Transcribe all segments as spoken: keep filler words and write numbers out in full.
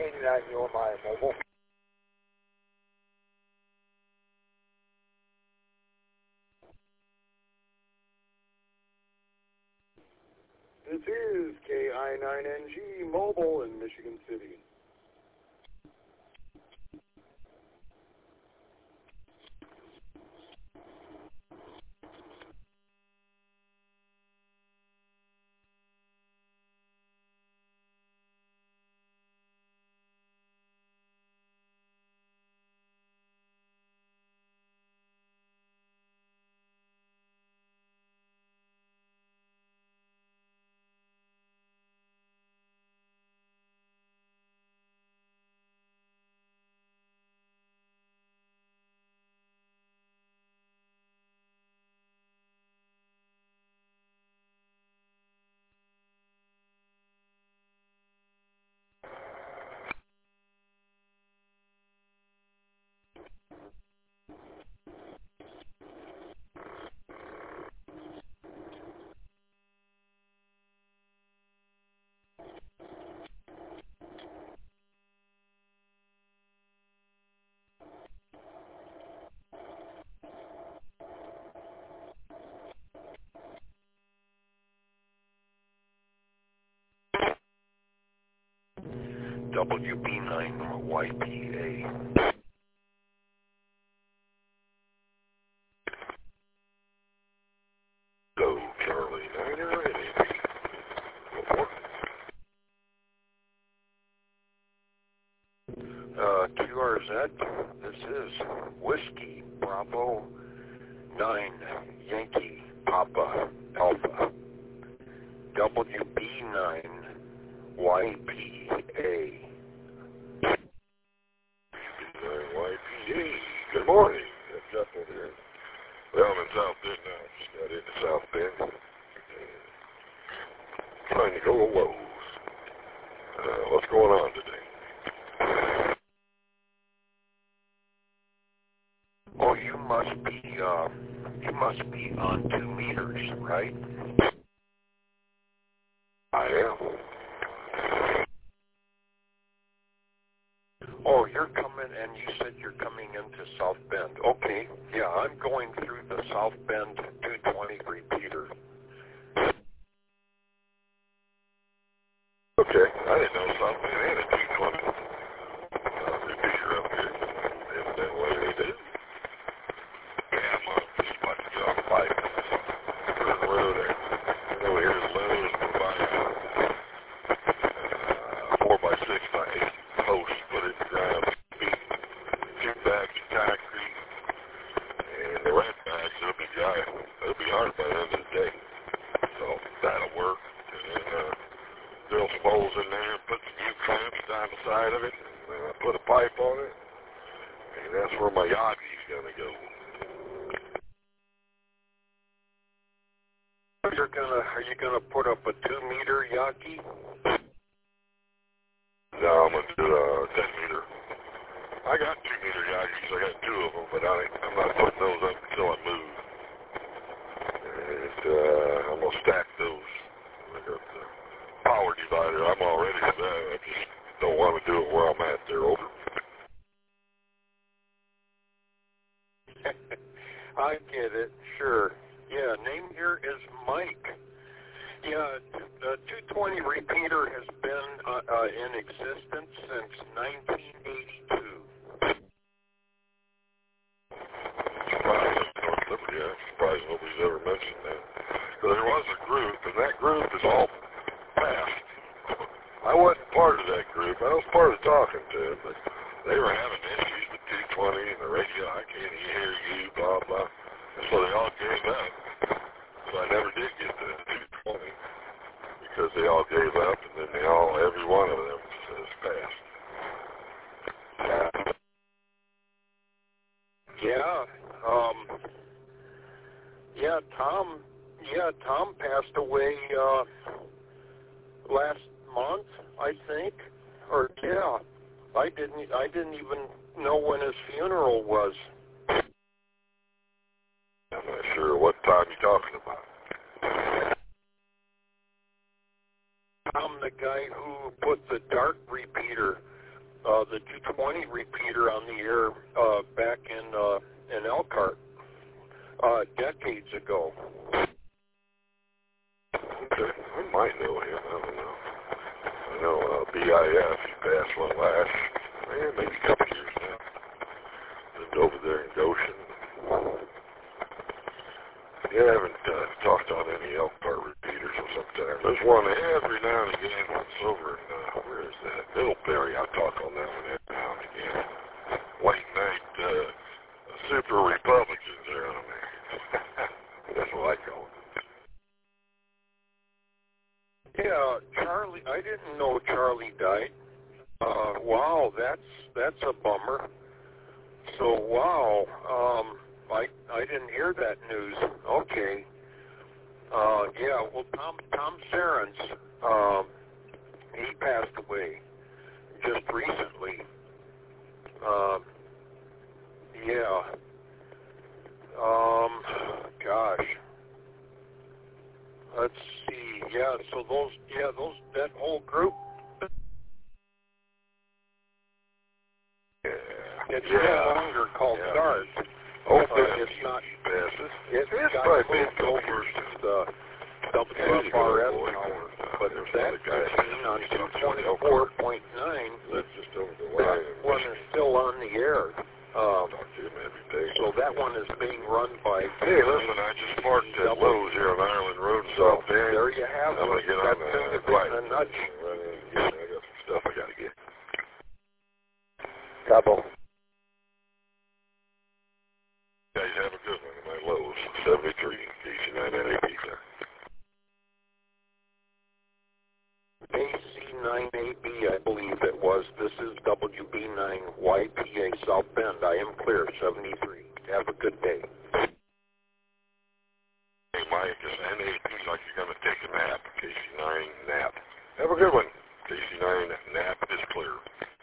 eighty-nine U M I mobile. This is K I nine N G Mobile in Michigan City. W B nine Y P A. Go, Charlie. Niner ready. Report. Uh, Q R Z, this is Whiskey Bravo nine Yankee Papa Alpha. W B nine Y P A. Y P A. Good morning. It's Jeff over here. Well, I'm in South Bend now. Just got into South Bend. Trying to go to Lowe's. Uh, what's going on today? Oh, you must be, uh, you must be on two meters, right? I am. Oh, you're coming, and you said you're coming into South Bend. Okay, yeah, I'm going through the South Bend two twenty repeater. Okay, I didn't know South Bend had a two twenty uh, repeater up here. Evidently, what do they do? Yeah, I'm uh, just about to get off the bike. We're in the road there. And over here is Lowe's. We're buying uh, four by six by eight posts, put it in the ground, two bags of concrete, and the red bags, it'll be dry. It'll be hard by the end of the day. So that'll work. And then uh, drill some holes in there, put some U-clamps down the side of it, and uh, put a pipe on it, and that's where my Yagi's going to go. You're gonna, are you going to put up a two-meter Yagi? No, I'm going to do a ten meter. I got two meter Yagis. I got two of them, but I, I'm not putting those up until I move. And uh, I'm going to stack those. I got the power divider. I'm all ready for that. I just don't want to do it where I'm at. They're over. I get it. Sure. Yeah, name here is Mike. Yeah, the two twenty repeater has been uh, uh, in existence since nineteen eighty-two. Surprised at North Liberty. I'm surprised nobody's ever mentioned that. Because there was a group, and that group is all past. I wasn't part of that group. I was part of talking to it, but they were having issues with two twenty and the radio. I can't hear you, blah, blah. And so they all gave up. So I never did get to the two twenty. Because they all gave up, and then they all, every one of them says passed. Yeah, um, yeah, Tom, yeah, Tom passed away, uh, last month, I think, or, yeah, I didn't, I didn't even know when his funeral was. I'm not sure what time you're talking about. I'm the guy who put the dark repeater uh, the two twenty repeater on the air uh, back in uh, in Elkhart uh, decades ago. Okay. I might know him. I don't know. I know uh, B I F. He passed one last, man, maybe a couple years now. Lived over there in Goshen. Yeah, I haven't uh, talked on any Elkhart repeaters or something. There's one every now and again. It's over in, uh, where is that? Middlebury. I talk on that one every now and again. Late night uh, super Republicans are on there. That's what I call it. Yeah, Charlie. I didn't know Charlie died. Uh, wow, that's that's a bummer. So wow, um, I I didn't hear that news. Okay. Uh, yeah. Well, Tom Tom Serens, um, he passed away just recently. Um, yeah. Um, gosh. Let's see. Yeah. So those. Yeah. Those. That whole group. Yeah. It's yeah. no longer called yeah. SARS. Oh, uh, it's not. Passes. It's It's got probably been moved over over to to the W F R S tower, but that machine on two twenty-four point nine, That's just over the that line. one is still on the air. Um, Talk to him every day. so that one is being run by. Hey, listen, I just parked at Lowe's here on Ireland Road, So South Bend. there you have I'm it. going to get on That's the in quiet. a nutshell. Run in and get it. I got some stuff I got to get. Double. Guys, have a good one in my Lowe's. seventy-three, K C nine N A P, sir. A C nine A B, I believe it was. This is W B nine Y P A South Bend. I am clear, seventy-three. Have a good day. Hey, Mike, it's N A P like you're going to take a nap. K C nine nap. Have a good one. K C nine nap is clear.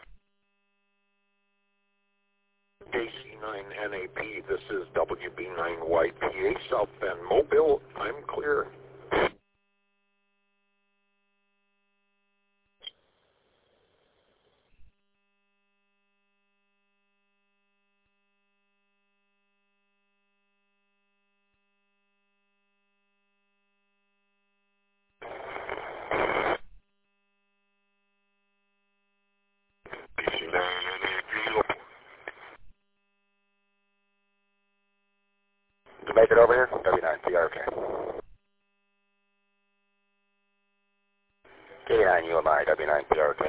K C nine N A P, this is W B nine Y P A South Bend. Mobile, I'm clear. K C nine N A P. To make it over here, W nine P R K. K nine U M I, W nine P R K.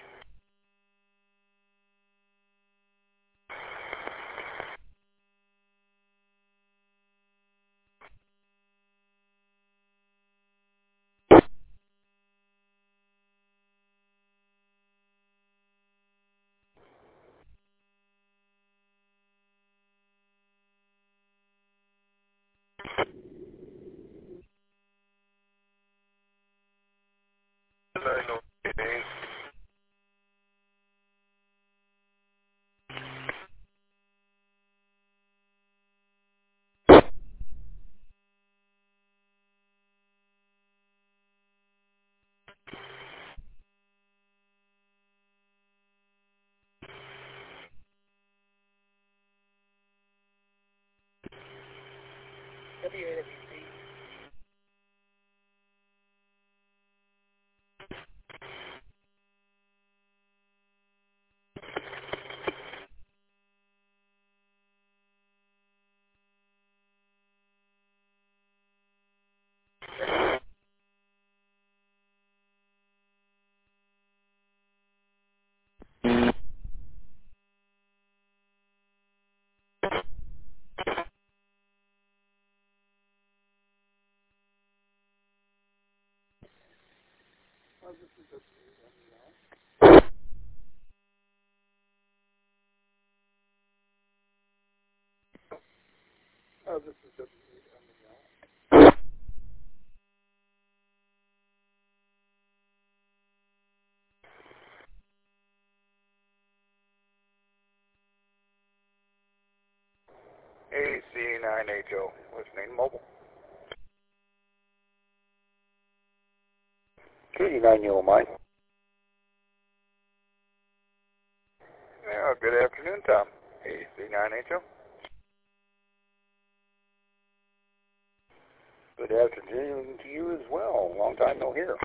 I know. Oh, this is W. A C nine H O, listening mobile. K nine U M I. Uh, good afternoon, Tom. A C nine H O. Good afternoon to you as well. Long time no hear.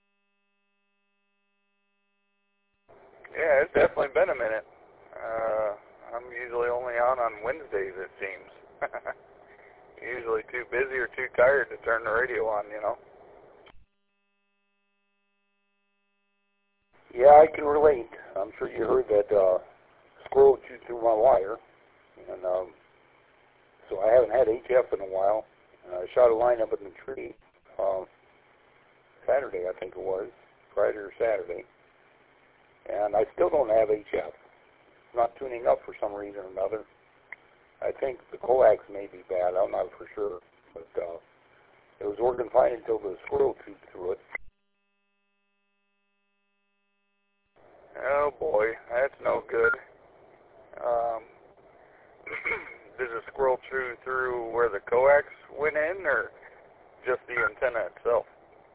Yeah, it's definitely been a minute. Uh, I'm usually only on on Wednesdays, it seems. Usually too busy or too tired to turn the radio on, you know. Yeah, I can relate. I'm sure you heard that uh, squirrel chewed through my wire, and um, so I haven't had H F in a while. Uh, I shot a line up in the tree uh, Saturday, I think it was, Friday or Saturday, and I still don't have H F. It's not tuning up for some reason or another. I think the coax may be bad. I'm not for sure, but uh, it was working fine until the squirrel chewed through it. Oh boy, that's no good. Um, did the squirrel chew through where the coax went in, or just the antenna itself?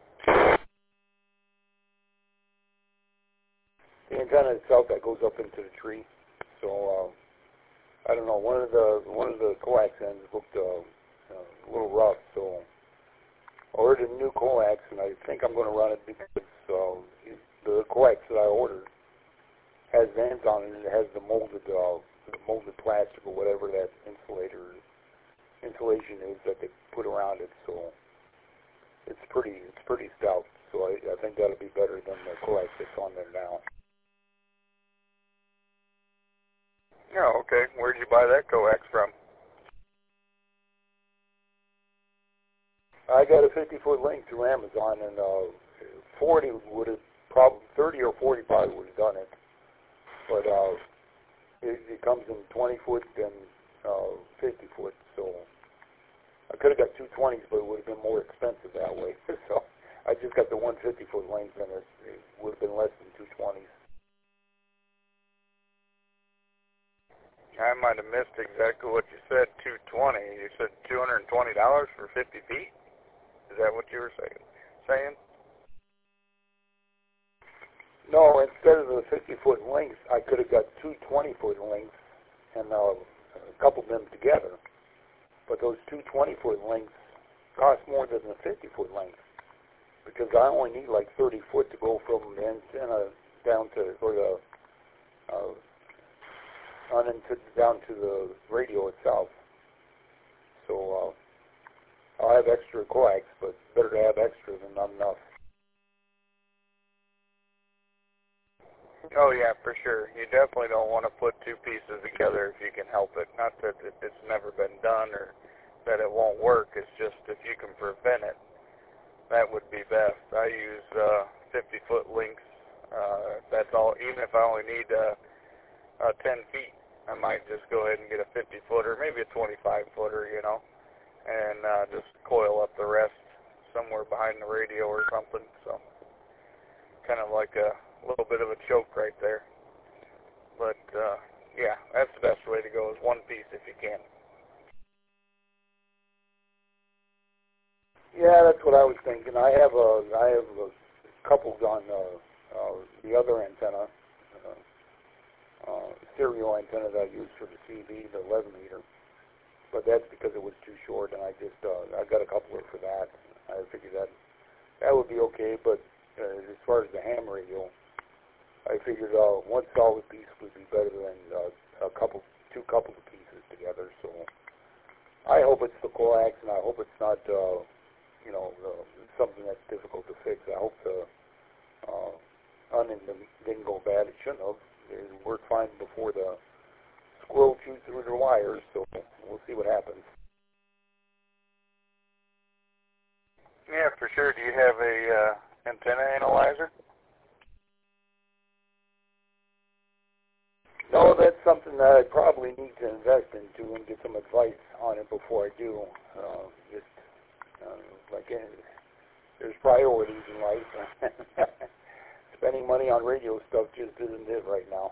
The antenna itself that goes up into the tree. So uh, I don't know. One of the one of the coax ends looked uh, uh, a little rough. So I ordered a new coax, and I think I'm going to run it because uh, the coax that I ordered has vents on it, and it has the molded, uh, the molded plastic or whatever that insulator insulation is that they put around it. So it's pretty, it's pretty stout. So I, I think that'll be better than the coax that's on there now. Yeah, okay. Where'd you buy that coax from? I got a fifty foot link through Amazon, and uh, forty would have probably thirty or forty probably would have done it. But uh, it, it comes in twenty foot and uh, fifty foot, so I could have got two twenties, but it would have been more expensive that way. So I just got the one fifty foot length, and it, it would have been less than two twenties. I might have missed exactly what you said. Two twenty. You said two hundred and twenty dollars for fifty feet. Is that what you were saying? Saying? No, instead of the fifty foot lengths, I could have got two twenty foot lengths and uh, coupled them together. But those two twenty foot lengths cost more than the fifty foot length because I only need like thirty foot to go from the antenna down to, or the, uh, on into, down to the radio itself. So uh, I'll have extra coax, but better to have extra than not enough. Oh yeah, for sure. You definitely don't want to put two pieces together if you can help it. Not that it's never been done or that it won't work. It's just if you can prevent it, that would be best. I use uh, fifty foot links. Uh, that's all. Even if I only need uh, uh, ten feet, I might just go ahead and get a fifty footer, maybe a twenty-five footer, you know, and uh, just coil up the rest somewhere behind the radio or something. So kind of like a little bit of a choke right there. But uh, yeah, that's the best way to go, is one piece if you can. Yeah, that's what I was thinking. I have a, I have a coupled on uh, uh, the other antenna, uh, uh, stereo antenna that I use for the C B, the eleven meter. But that's because it was too short, and I just uh, I got a coupler for that. I figured that that would be okay. But uh, as far as the ham radio, I figured uh, one solid piece would be better than uh, a couple, two coupled pieces together. So I hope it's the coax, and I hope it's not. Uh, you know, uh, something that's difficult to fix. I hope the uh, onion didn't go bad. It shouldn't have. It worked fine before the squirrel chewed through the wires, so we'll see what happens. Yeah, for sure. Do you have a uh, antenna analyzer? No, that's something that I probably need to invest into and get some advice on it before I do. Uh, just Uh, like uh, there's priorities in life. Spending money on radio stuff just isn't it right now.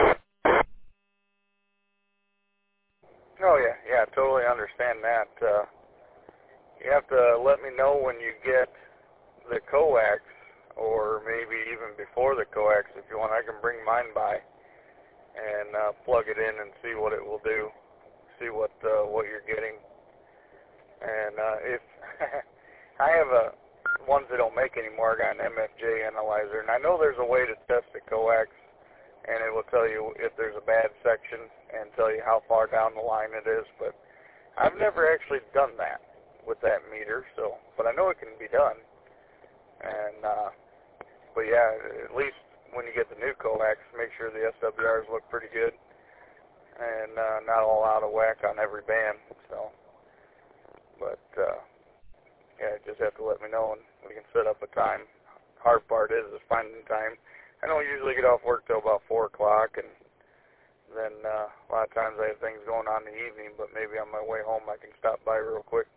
Oh yeah, yeah, I totally understand that. Uh, you have to let me know when you get the coax, or maybe even before the coax if you want. I can bring mine by and uh, plug it in and see what it will do, see what uh, what you're getting. And uh, if I have a ones they don't make anymore, I got an M F J analyzer, and I know there's a way to test the coax, and it will tell you if there's a bad section and tell you how far down the line it is, but I've never actually done that with that meter, so, but I know it can be done. And, uh, but yeah, at least when you get the new coax, make sure the S W Rs look pretty good and uh, not all out of whack on every band, so, but, uh, yeah, just have to let me know and we can set up a time. Hard part is, is finding time. I don't usually get off work till about four o'clock, and then uh, a lot of times I have things going on in the evening, but maybe on my way home I can stop by real quick.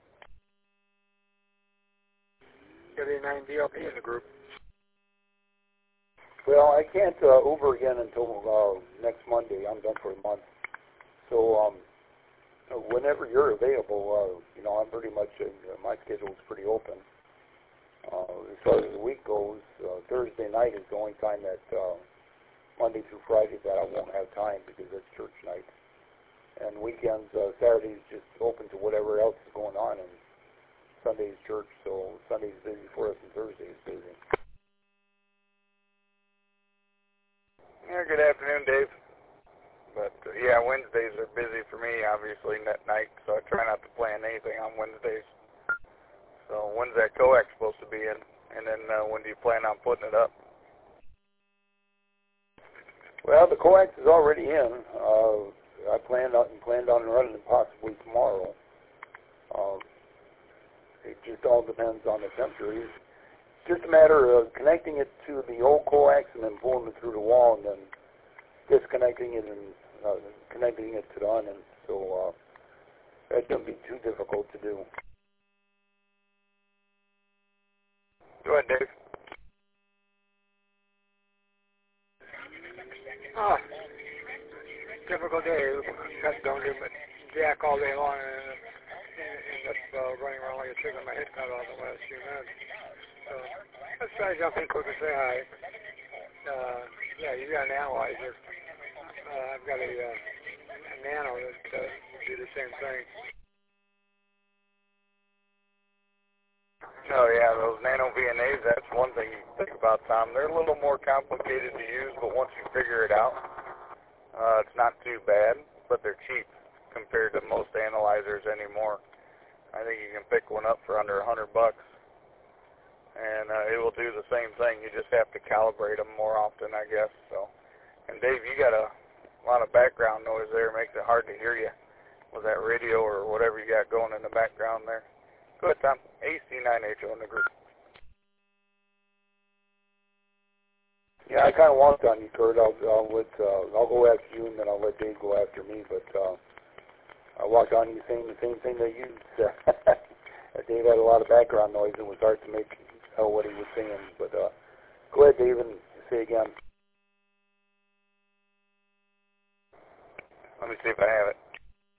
Got any nine D L P in the group? Well, I can't uh, Uber again until uh, next Monday. I'm done for a month. So um, whenever you're available, uh, you know, I'm pretty much, uh, my schedule is pretty open. Uh, as far as the week goes, uh, Thursday night is the only time that uh, Monday through Friday that I won't have time because it's church night. And weekends, uh, Saturday's just open to whatever else is going on, and Sunday's church, so Sunday's busy for us and Thursday is busy. Yeah, good afternoon, Dave. But, uh, yeah, Wednesdays are busy for me, obviously, at night, so I try not to plan anything on Wednesdays. So when's that coax supposed to be in? And then uh, when do you plan on putting it up? Well, the coax is already in. Uh, I planned on, planned on running it possibly tomorrow. Uh, it just all depends on the temperature. It's just a matter of connecting it to the old coax and then pulling it through the wall and then disconnecting it and uh, connecting it to the on. And so uh, that shouldn't be too difficult to do. Go ahead, Dave. Ah, typical day. Got going to jack all day long and end up uh, running around like a chicken with my head cut off the last few minutes. So let's try to jump in quick and say hi. Uh, yeah, you got an analyzer. Uh, I've got a, uh, a nano that uh, will do the same thing. Oh, yeah, those nano V N As, that's one thing you think about, Tom. They're a little more complicated to use, but once you figure it out, uh, it's not too bad, but they're cheap compared to most analyzers anymore. I think you can pick one up for under a hundred bucks, and uh, it will do the same thing. You just have to calibrate them more often, I guess. So, and Dave, you got a lot of background noise there. It makes it hard to hear you with that radio or whatever you got going in the background there. Go ahead, Tom. A C nine H O in the group. Yeah, I kind of walked on you, Kurt. I'll, I'll let uh, I'll go after you, and then I'll let Dave go after me. But uh, I walked on you saying the same thing that you said. Dave had a lot of background noise, and it was hard to make out what he was saying. But uh, go ahead, Dave, and say again. Let me see if I have it.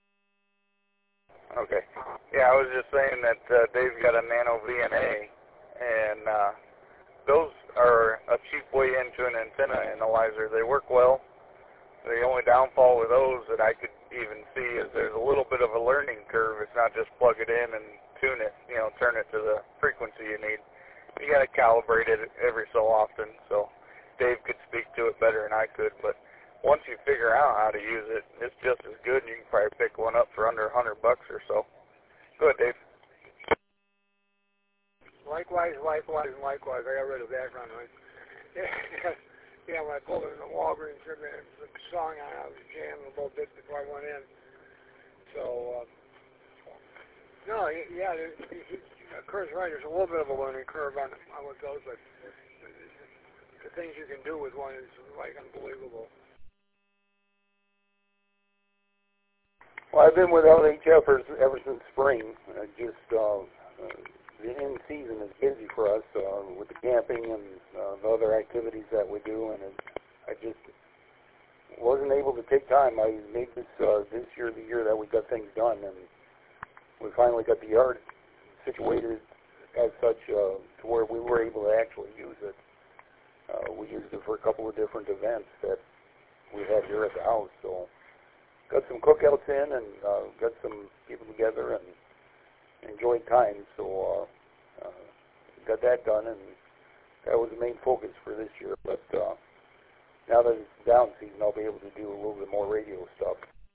Okay. Yeah, I was just saying that uh, Dave's got a nano V N A, and uh, those are a cheap way into an antenna analyzer. They work well. The only downfall with those that I could even see is there's a little bit of a learning curve. It's not just plug it in and tune it, you know, turn it to the frequency you need. You got to calibrate it every so often. So Dave could speak to it better than I could, but once you figure out how to use it, it's just as good, and you can probably pick one up for under a hundred bucks or so. Go ahead, Dave. Likewise, likewise, and likewise. I got rid of background noise. Yeah, yeah, when I pulled it in the Walgreens, there was a song on. I was jamming a little bit before I went in. So, um, no, yeah, it, it, it, Kurt's right. There's a little bit of a learning curve on, on with those, but the things you can do with one is like unbelievable. Well, I've been with L H F ever, ever since spring. Uh, just uh, uh, the end season is busy for us uh, with the camping and uh, the other activities that we do, and it, I just wasn't able to take time. I made this uh, this year the year that we got things done, and we finally got the yard situated as such uh, to where we were able to actually use it. Uh, we used it for a couple of different events that we had here at the house. So got some cookouts in and uh, got some people together and enjoyed time. So uh, uh, got that done, and that was the main focus for this year. But uh, now that it's down season, I'll be able to do a little bit more radio stuff.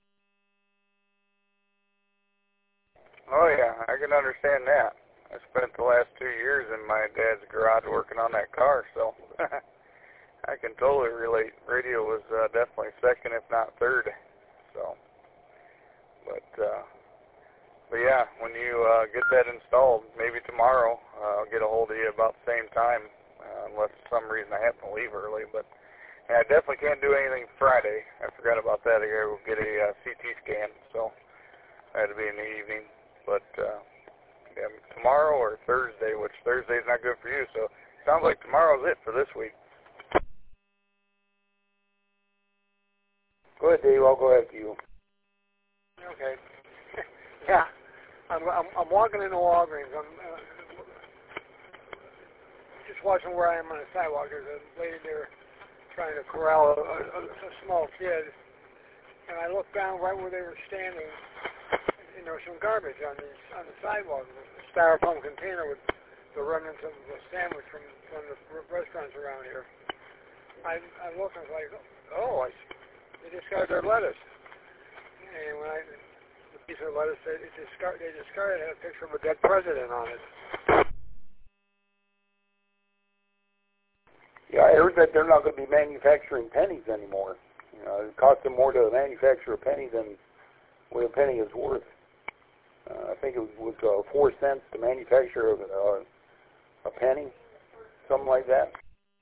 Oh yeah, I can understand that. I spent the last two years in my dad's garage working on that car, so I can totally relate. Radio was uh, definitely second, if not third. So, but uh, but yeah, when you uh, get that installed, maybe tomorrow uh, I'll get a hold of you about the same time, uh, unless for some reason I happen to leave early. But yeah, I definitely can't do anything Friday. I forgot about that. I got to get a uh, C T scan, so that had to be in the evening. But uh, yeah, tomorrow or Thursday, which Thursday's not good for you, so sounds like tomorrow's it for this week. Go ahead, Dave. I'll go after you. Okay. Yeah, I'm, I'm I'm walking into Walgreens. I'm uh, just watching where I am on the sidewalk. There's a lady there trying to corral a, a, a small kid, and I looked down right where they were standing. And there was some garbage on the on the sidewalk, a styrofoam container with the remnants of a sandwich from one of the restaurants around here. I I looked and I was like, oh, I, they discarded their lettuce. And when I the piece of lettuce, they discarded they discarded had a picture of a dead president on it. Yeah, I heard that they're not going to be manufacturing pennies anymore. You know, it costs them more to manufacture a penny than what a penny is worth. Uh, I think it was, was uh, four cents to manufacture a, uh, a penny, something like that.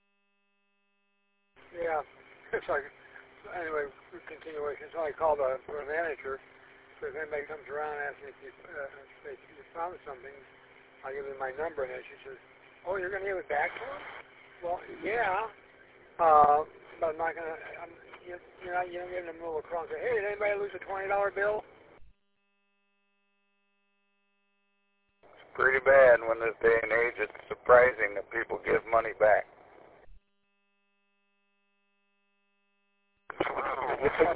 Yeah, it's like, anyway, continuation. So I called the, the manager. So if anybody comes around and asks me if you, uh, if you found something, I'll give them my number. And then she says, oh, you're going to give it back to them? Well, yeah, uh, but I'm not going to, you're, you're not, you don't get in the middle of the crowd and say, hey, did anybody lose a twenty dollar bill? Pretty bad when this day and age. It's surprising that people give money back. From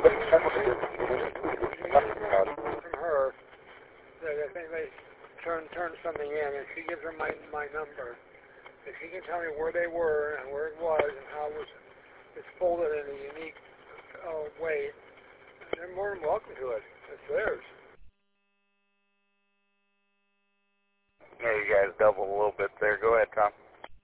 her, that if anybody turn turn something in, and she gives her my my number, if she can tell me where they were and where it was and how it was it's folded in a unique uh, way, they're more than welcome to it. It's theirs. Yeah, you guys doubled a little bit there. Go ahead, Tom.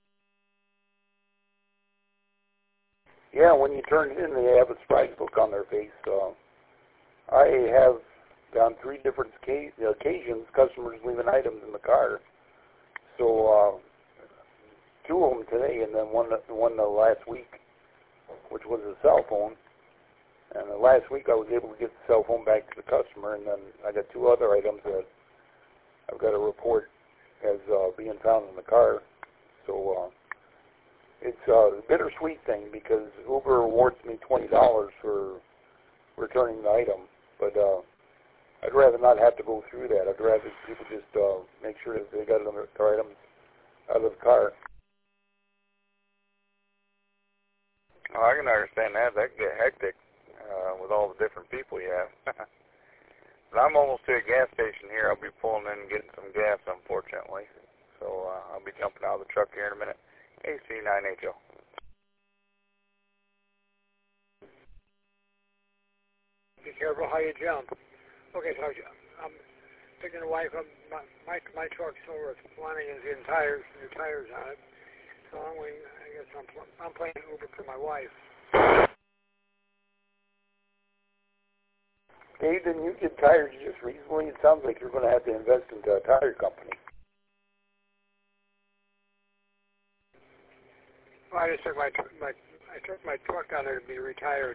Yeah, when you turn it in, they have a surprise look on their face. Uh, I have, on three different occasions, customers leaving items in the car. So, uh, two of them today, and then one one the last week, which was a cell phone. And the last week, I was able to get the cell phone back to the customer, and then I got two other items that I've got to report as uh, being found in the car. So uh, it's a bittersweet thing because Uber awards me twenty dollars for returning the item, but uh, I'd rather not have to go through that. I'd rather people just uh, make sure that they got their items out of the car. Oh, I can understand that. That can get hectic uh, with all the different people you have. But I'm almost to a gas station here. I'll be pulling in and getting some gas, unfortunately. So uh, I'll be jumping out of the truck here in a minute. A C nine H O. Be careful how you jump. Okay, so I'm picking the wife up. My my, my truck's over at Flanagan's getting tires, new tires on it. So I'm waiting. I guess I'm I'm playing Uber for my wife. Dave, didn't you get tires just recently? It sounds like you're going to have to invest into a tire company. Well, I just took my my I took my truck down there to be retired.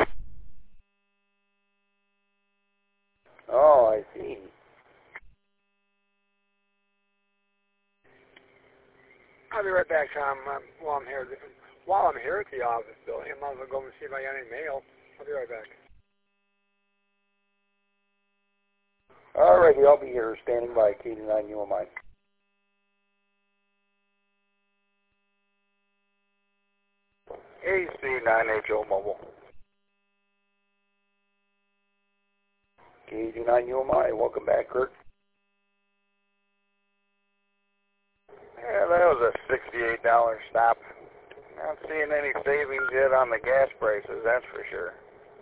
Oh, I see. I'll be right back, Tom. Um, while I'm here, while I'm here at the office building, I might as well go and see if I got any mail. I'll be right back. All righty, I'll be here standing by K D nine U M I. A C nine H O Mobile. K eighty-nine U M I, welcome back, Kurt. Yeah, that was a sixty-eight dollar stop. Not seeing any savings yet on the gas prices, that's for sure.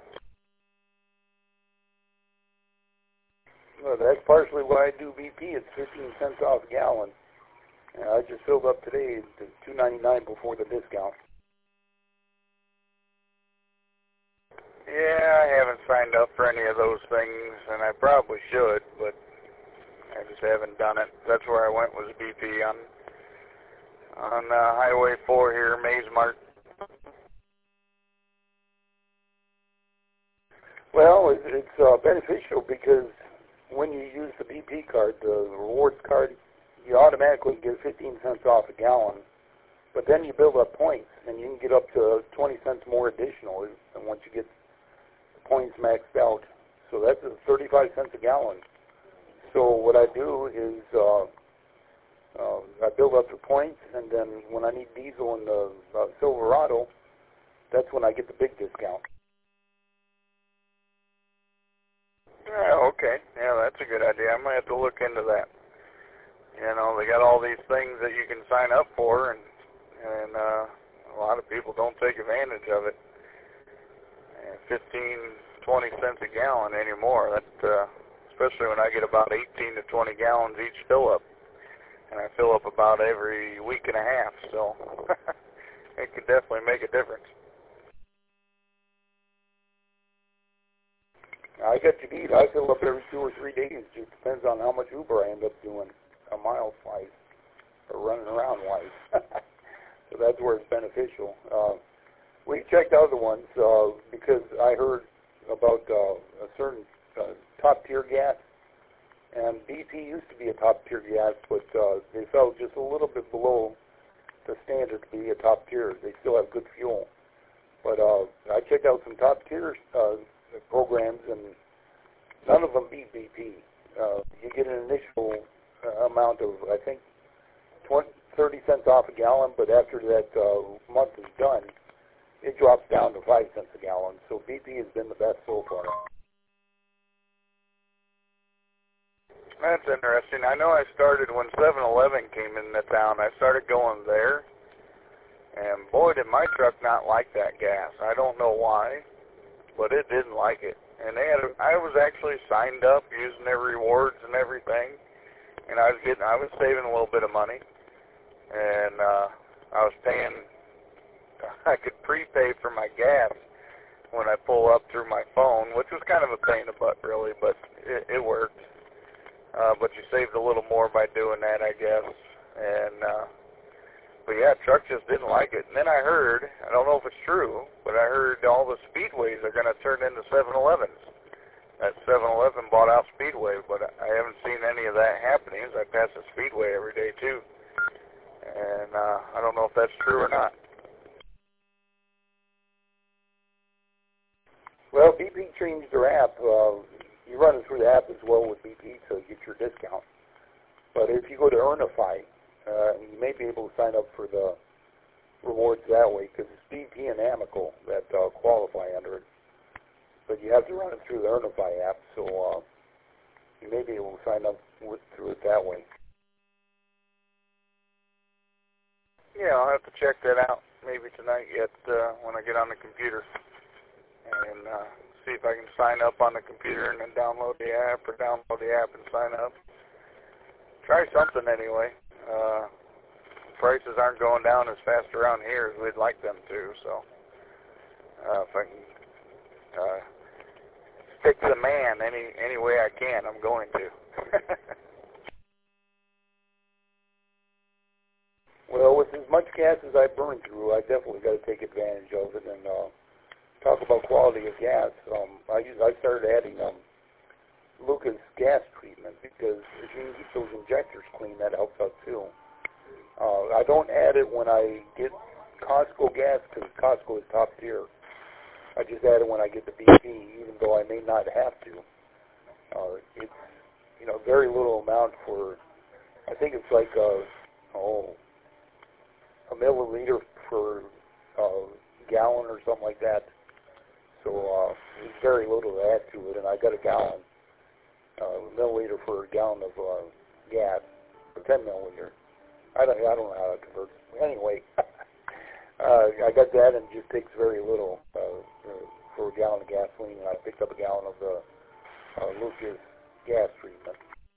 Well, that's partially why I do B P. It's fifteen cents off a gallon. And I just filled up today to two ninety-nine before the discount. Yeah, I haven't signed up for any of those things, and I probably should, but I just haven't done it. That's where I went, was B P on on uh, Highway four here, Maze Mart. Well, it, it's uh, beneficial because when you use the B P card, the rewards card, you automatically get fifteen cents off a gallon. But then you build up points, and you can get up to twenty cents more additional and once you get the points maxed out. So that's thirty-five cents a gallon. So what I do is uh, uh, I build up the points, and then when I need diesel in the uh, Silverado, that's when I get the big discount. Yeah, okay. Yeah, that's a good idea. I might have to look into that. You know, they got all these things that you can sign up for, and and uh, a lot of people don't take advantage of it. And fifteen, twenty cents a gallon anymore. That, uh, especially when I get about eighteen to twenty gallons each fill up, and I fill up about every week and a half. So it could definitely make a difference. I got you beat. I fill up every two or three days. Just depends on how much Uber I end up doing, a mile wise, or running around wise. So that's where it's beneficial. Uh, we checked other ones uh, because I heard about uh, a certain uh, top tier gas, and B P used to be a top tier gas, but uh, they fell just a little bit below the standard to be a top tier. They still have good fuel, but uh, I checked out some top tier uh, programs, and none of them beat B P. Uh, you get an initial uh, amount of, I think, twenty, thirty cents off a gallon, but after that uh, month is done, it drops down to five cents a gallon. So B P has been the best so far. That's interesting. I know I started when seven eleven came into town. I started going there, and boy, did my truck not like that gas. I don't know why, but it didn't like it. And they had, a, I was actually signed up using their rewards and everything, and I was getting, I was saving a little bit of money, and uh, I was paying. I could prepay for my gas when I pull up through my phone, which was kind of a pain in the butt, really, but it, it worked. Uh, but you saved a little more by doing that, I guess. And uh, but yeah, truck just didn't like it. And then I heard, I don't know if it's true, but I heard all the Speedways are going to turn into seven elevens. That seven eleven bought out Speedway, but I haven't seen any of that happening. As I pass the Speedway every day too, and uh, I don't know if that's true or not. Well, B P changed their app. Uh, you run it through the app as well with B P to get your discount. But if you go to Earnify, uh, you may be able to sign up for the rewards that way, because it's B P and Amical that uh, qualify under it. But you have to run it through the Earnify app, so uh, you may be able to sign up with, through it that way. Yeah, I'll have to check that out maybe tonight yet uh, when I get on the computer. And uh, see if I can sign up on the computer and then download the app, or download the app and sign up. Try something anyway. Uh, prices aren't going down as fast around here as we'd like them to, so uh, if I can uh, stick to the man any any way I can, I'm going to. Well, with as much gas as I burn through, I definitely got to take advantage of it. And uh, talk about quality of gas. Um, I use, I started adding um, Lucas gas treatment, because if you can keep those injectors clean, that helps out too. Uh, I don't add it when I get Costco gas, because Costco is top tier. I just add it when I get the B P, even though I may not have to. Uh, it's, you know, very little amount for, I think it's like a, oh, a milliliter per uh, gallon or something like that. So uh, there's very little to add to it, and I got a gallon. uh, milliliter for a gallon of uh, gas, or ten milliliter. I don't, I don't know how to convert. Anyway, uh, I got that, and it just takes very little uh, for a gallon of gasoline. And I picked up a gallon of the uh, Lucas gas treatment.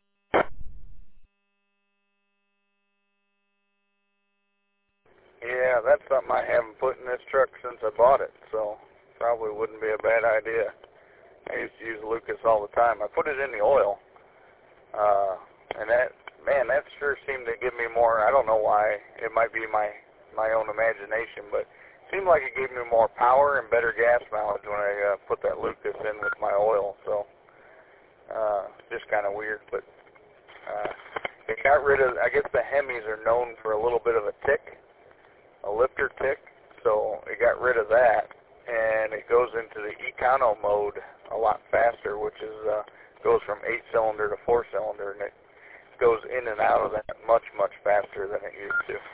Yeah, that's something I haven't put in this truck since I bought it, so probably wouldn't be a bad idea. I used to use Lucas all the time. I put it in the oil, uh, and that, man, that sure seemed to give me more. I don't know why. It might be my my own imagination, but it seemed like it gave me more power and better gas mileage when I uh, put that Lucas in with my oil. So uh, just kind of weird, but uh, it got rid of. I guess the Hemis are known for a little bit of a tick. A lifter tick, so it got rid of that, and it goes into the econo mode a lot faster, which is uh, goes from eight cylinder to four cylinder, and it goes in and out of that much much faster than it used to.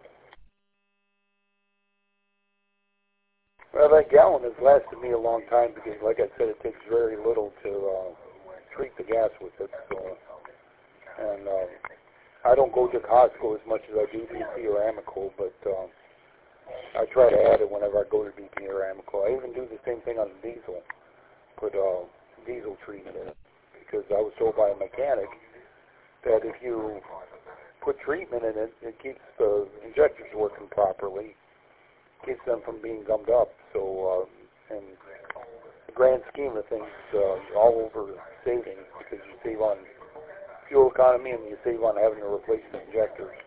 Well, that gallon has lasted me a long time because, like I said, it takes very little to uh, treat the gas with it. So, and um, I don't go to Costco as much as I do B P or Amoco, but um, I try to add it whenever I go to B P or Amoco. I even do the same thing on the diesel, put uh, diesel treatment in it, because I was told by a mechanic that if you put treatment in it, it keeps the injectors working properly, keeps them from being gummed up. So, uh, in the grand scheme of things, uh, all over savings, because you save on fuel economy and you save on having to replace the injectors.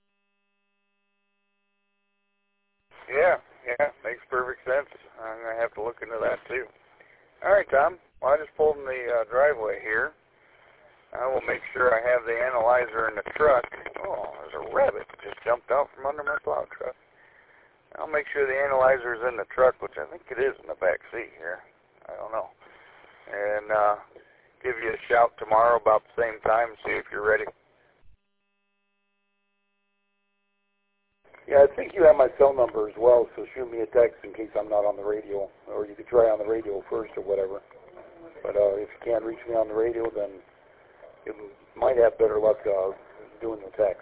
Yeah, yeah, makes perfect sense. I'm going to have to look into that too. All right, Tom. Well, I just pulled in the uh, driveway here. I will make sure I have the analyzer in the truck. Oh, there's a rabbit just jumped out from under my plow truck. I'll make sure the analyzer is in the truck, which I think it is in the back seat here. I don't know. And uh, give you a shout tomorrow about the same time, see if you're ready. Yeah, I think you have my cell number as well, so shoot me a text in case I'm not on the radio, or you could try on the radio first or whatever. But uh, if you can't reach me on the radio, then you might have better luck uh, doing the text.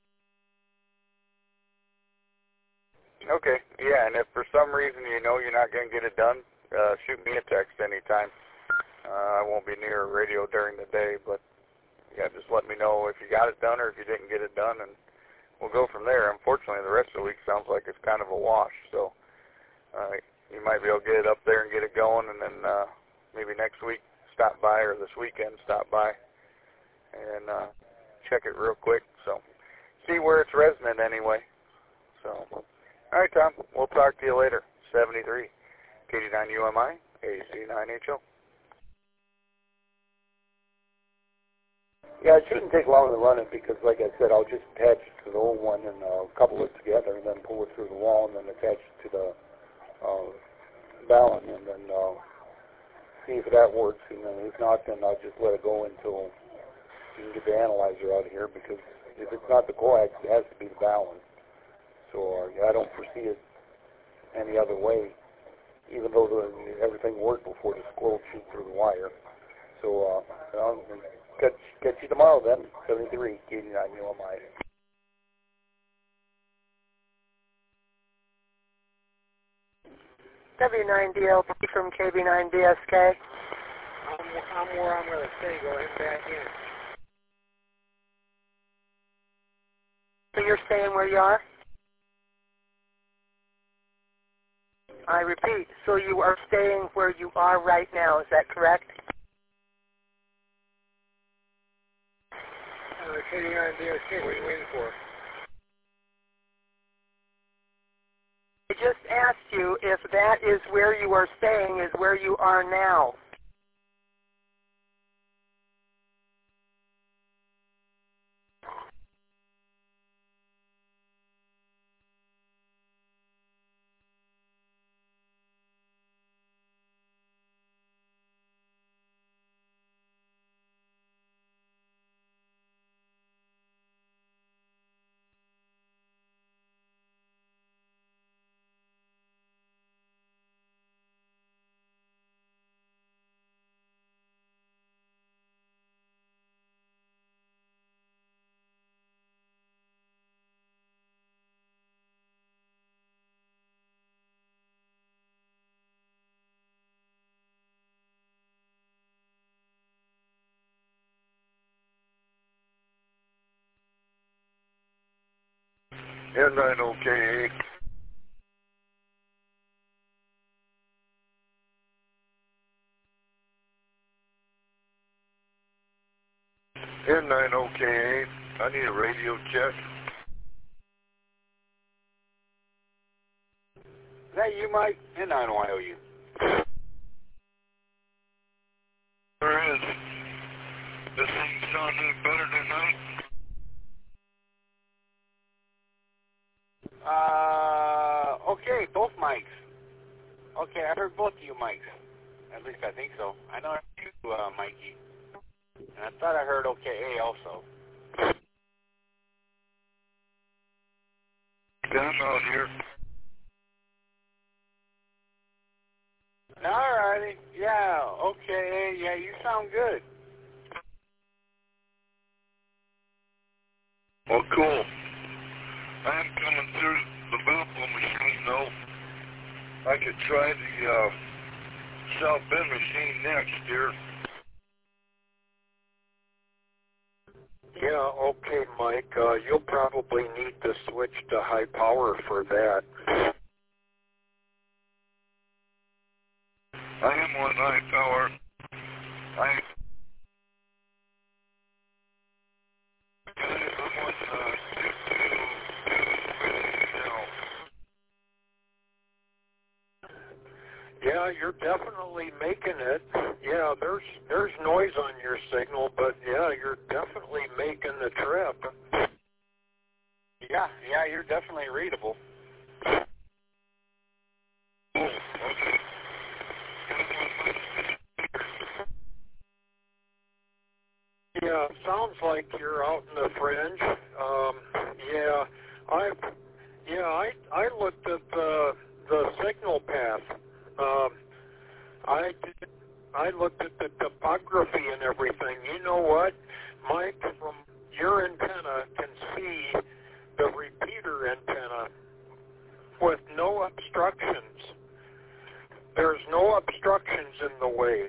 Okay, yeah, and if for some reason you know you're not going to get it done, uh, shoot me a text anytime. Uh, I won't be near a radio during the day, but yeah, just let me know if you got it done or if you didn't get it done, and we'll go from there. Unfortunately, the rest of the week sounds like it's kind of a wash, so uh, you might be able to get it up there and get it going, and then uh, maybe next week stop by, or this weekend stop by and uh, check it real quick. So see where it's resonant anyway. So, all right, Tom, we'll talk to you later. seventy-three, K D nine U M I, A C nine H O. Yeah, it shouldn't take long to run it because, like I said, I'll just attach it to the old one and uh, couple it together and then pull it through the wall and then attach it to the uh, ballon and then uh, see if that works. And then if not, then I'll just let it go until you can get the analyzer out of here, because if it's not the coax, it has to be the ballon. So uh, I don't foresee it any other way, even though the, everything worked before the squirrel shoot through the wire. So uh, I'll catch, catch you tomorrow then, seventy-three, K D nine U M I. W nine D L P from K B nine B S K. I'm, I'm where I'm going to stay. Go ahead and back in. So you're staying where you are? I repeat, so you are staying where you are right now, is that correct? Uh, K D nine B S K, what are you waiting for? I just asked you if that is where you are staying, is where you are now. N nine O K A. N nine O K A. I need a radio check. Is that you, Mike? N nine Y O U. There is. This thing sound any better tonight? Uh, okay, both mics. Okay, I heard both of you mics. At least I think so. I know I heard you, uh, Mikey. And I thought I heard O K A also. Yeah, I'm out here. Alrighty. Yeah, O K A. Yeah, you sound good. Well, cool. I am coming through the Liverpool machine, though. I could try the uh, South Bend machine next here. Yeah, okay, Mike. Uh, you'll probably need to switch to high power for that. I am on high power. I Yeah, you're definitely making it. Yeah, there's there's noise on your signal, but yeah, you're definitely making the trip. Yeah, yeah, you're definitely readable. Yeah, sounds like you're out in the fringe. Um, yeah, I yeah I I looked at the the signal path. Um, I did, I looked at the topography and everything. You know what, Mike? From your antenna can see the repeater antenna with no obstructions. There's no obstructions in the way.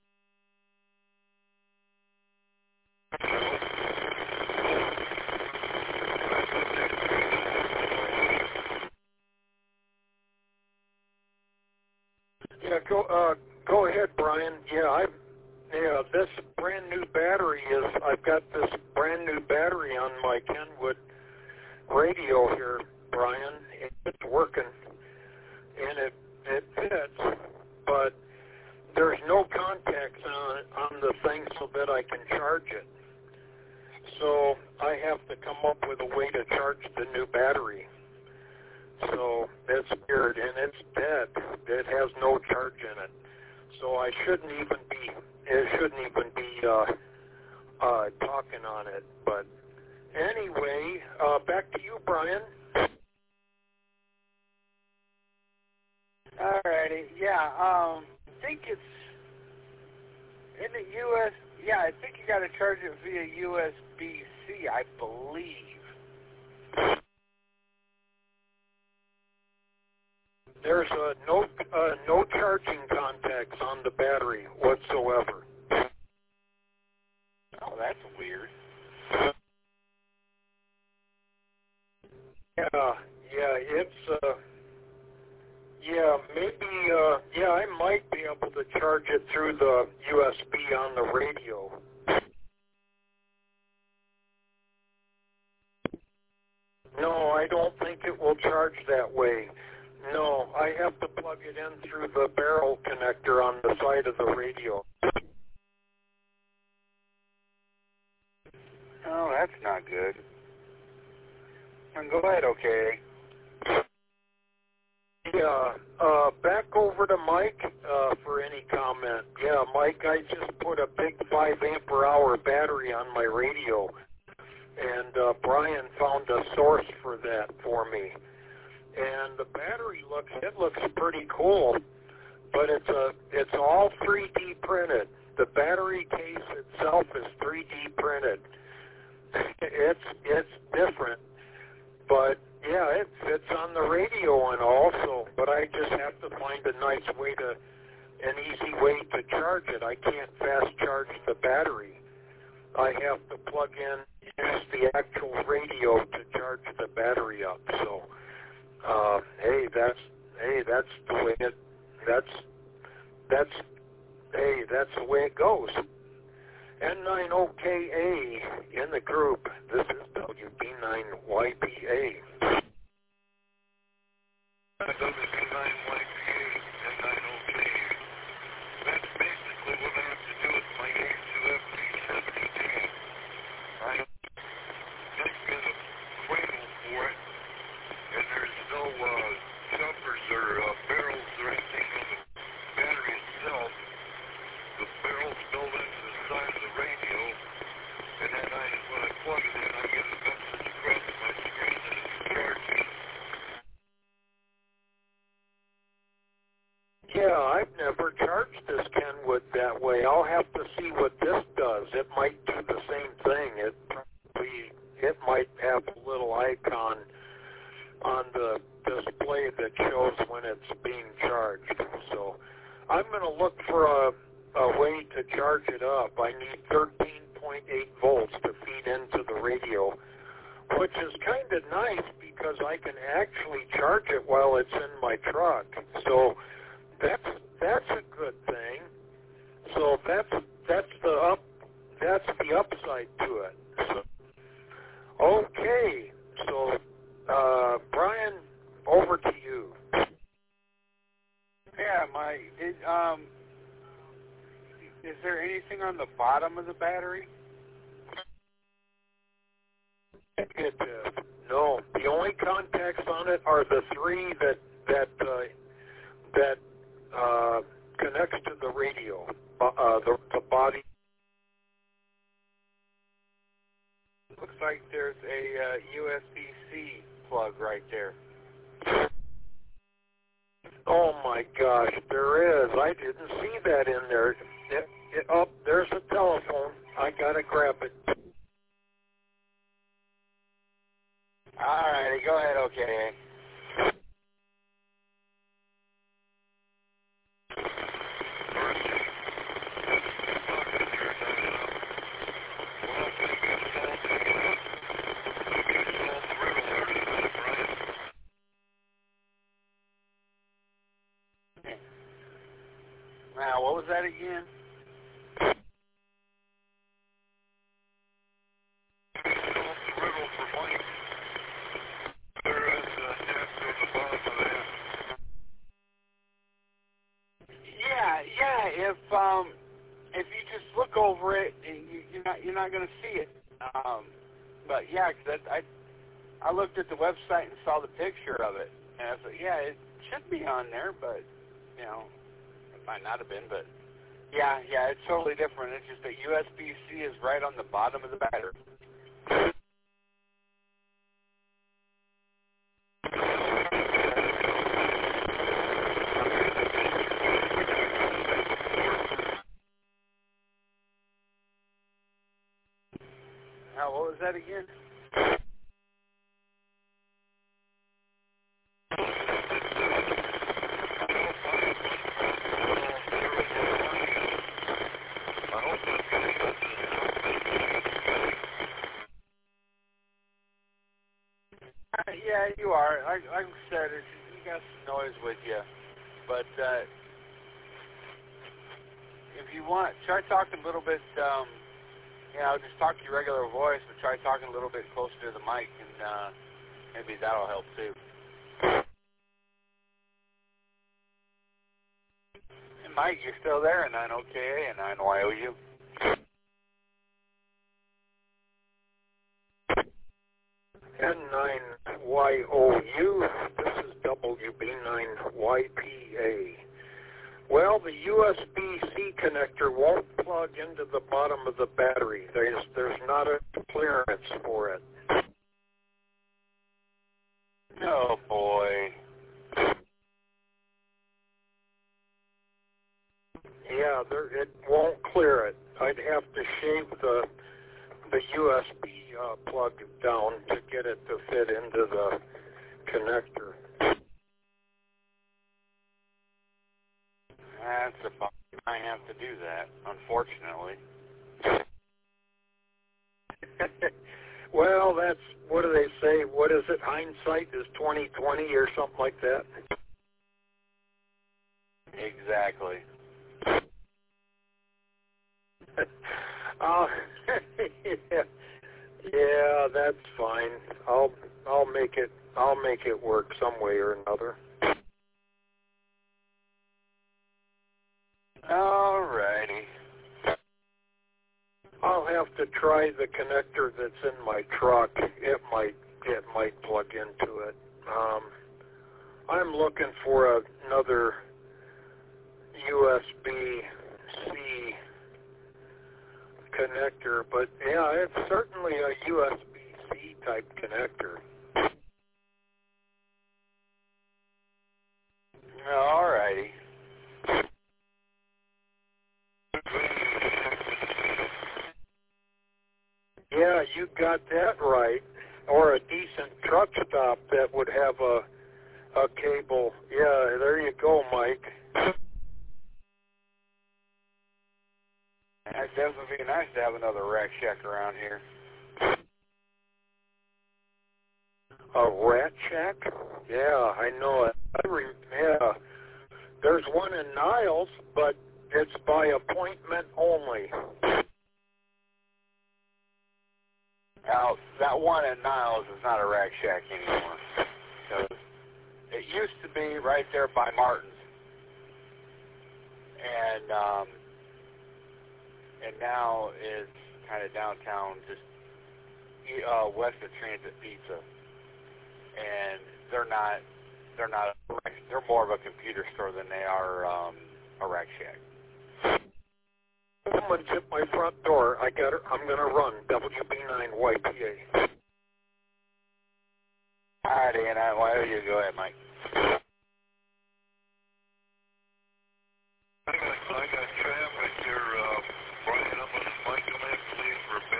Yeah, go uh, go ahead, Brian. Yeah, I yeah this brand new battery is. I've got this brand new battery on my Kenwood radio here, Brian. It's working, and it it fits, but there's no contacts on on the thing so that I can charge it. So I have to come up with a way to charge the new battery. So it's weird, and it's dead. It has no charge in it. So I shouldn't even be, it shouldn't even be uh, uh, talking on it. But anyway, uh, back to you, Brian. Alrighty, yeah, um, I think it's in the U S, yeah, I think you got to charge it via U S B C, I believe. There's uh, no uh, no charging contacts on the battery whatsoever. Oh, that's weird. Yeah, yeah, it's uh, yeah, maybe uh, yeah, I might be able to charge it through the U S B on the radio. No, I don't think it will charge that way. No, I have to plug it in through the barrel connector on the side of the radio. Oh, that's not good. And go ahead, okay. Yeah, uh, back over to Mike uh, for any comment. Yeah, Mike, I just put a big five ampere hour battery on my radio, and uh, Brian found a source for that for me. And the battery looks, it looks pretty cool, but it's a, it's all three D printed. The battery case itself is three D printed. It's, it's different, but yeah, it fits on the radio and also, but I just have to find a nice way to, an easy way to charge it. I can't fast charge the battery. I have to plug in use the actual radio to charge the battery up. So, uh, hey, that's hey, that's the way it. That's that's hey, that's the way it goes. N nine O K A in the group. This is W B nine Y P A. W B nine Y P A, N nine O K A. That's basically what I have to do with my A two F three seventy tank. I just get a cradle for it, and there's no uh, jumpers or uh, barrels or anything on the battery itself. The barrel's built into the side of the radio, and then I, when I plug it in, I get a message across my screen that it's charging. Yeah, I've never charged this Kenwood that way. I'll have to see what this does. It might do the same thing. It probably, it might have a little icon on the display that shows when it's being charged. So I'm going to look for a, a way to charge it up. I need thirteen point eight volts to feed into the radio, which is kind of nice because I can actually charge it while it's in my truck. So that's that's a good thing. So that's that's the up that's the upside to it. So, okay, so uh, Brian, over to you. Yeah, my it, um, is there anything on the bottom of the battery? It, uh, no, the only contacts on it are the three that that uh, that uh, connects to the radio, uh, the, the body. Looks like there's a uh, U S B C plug right there. Oh my gosh, there is. I didn't see that in there. It, it, oh, there's a telephone. I gotta grab it. All righty, go ahead, okay. Now, what was that again? Yeah, yeah. If um, if you just look over it, you, you're not you're not going to see it. Um, but yeah, cause I I looked at the website and saw the picture of it, and I thought, yeah, it should be on there, but you know, it might not have been. But yeah, yeah, it's totally different. It's just that U S B C is right on the bottom of the battery. Now, what was that again? Yeah, you are. Like, like I said, it's, you got some noise with you. But uh, if you want, try talking a little bit, um, you know, just talk to your regular voice, but try talking a little bit closer to the mic, and uh, maybe that'll help too. And Mike, you're still there, nine O K A and nine Y O U. N nine Y O U, this is W B nine Y P A. Well, the U S B C connector won't plug into the bottom of the battery. There's, there's not a clearance for it. Oh, boy. Yeah, there, it won't clear it. I'd have to shave the the U S B uh, plug down to get it to fit into the connector. That's a bummer. I have to do that, unfortunately. it? Hindsight is twenty twenty or something like that? Exactly. uh, yeah, yeah, that's fine. I'll I'll make it I'll make it work some way or another. Alrighty. I'll have to try the connector that's in my truck. It might it might plug into it. Um, I'm looking for a, another U S B C connector, but yeah, it's certainly a U S B C type connector. Alrighty. Yeah, you got that right. Or a decent truck stop that would have a a cable. Yeah, there you go, Mike. It'd definitely be nice to have another Rack Shack around here. A Rat Shack? Yeah, I know it. I re- yeah. There's one in Niles, but it's by appointment only. Now, that one at Niles is not a Rack Shack anymore. Because it used to be right there by Martin's. And, um, and now it's kind of downtown, just uh, west of Transit Pizza. And they're not, they're not, they're more of a computer store than they are um, a Rack Shack. Someone's at my front door. I got. I'm gonna run. W B nine Y P A. All right, and I, why don't you go ahead, Mike? I got, I got traffic here, uh, Brian. I'm gonna, Mike, I'm gonna have to leave for a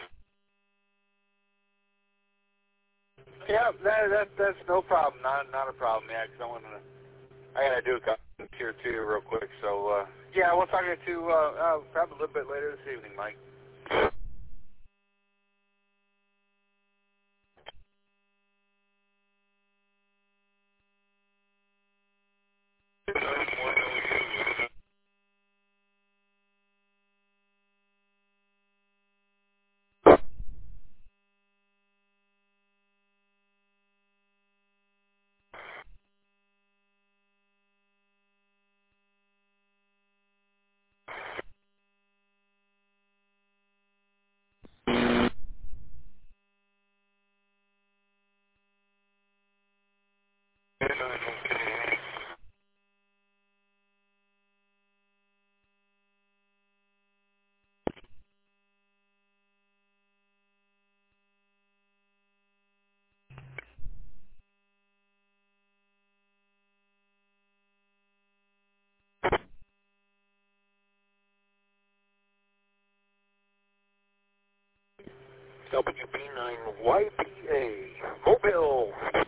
bit. Yeah, that, that that's no problem. Not not a problem. Yeah, because I want to. I gotta do a couple here too, real quick. So uh, yeah, we'll talk to you uh, uh, probably a little bit later this evening, Mike. W B nine Y P A Mobile.